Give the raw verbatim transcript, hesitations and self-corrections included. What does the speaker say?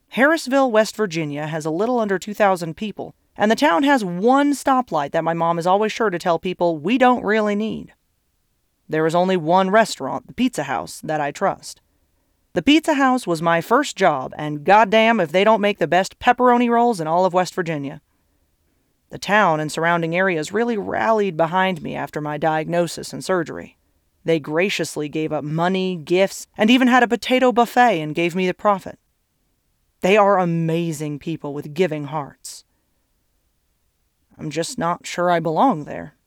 Harrisville, West Virginia has a little under two thousand people, and the town has one stoplight that my mom is always sure to tell people we don't really need. There is only one restaurant, the Pizza House, that I trust. The Pizza House was my first job, and goddamn if they don't make the best pepperoni rolls in all of West Virginia. The town and surrounding areas really rallied behind me after my diagnosis and surgery. They graciously gave up money, gifts, and even had a potato buffet and gave me the profit. They are amazing people with giving hearts. I'm just not sure I belong there.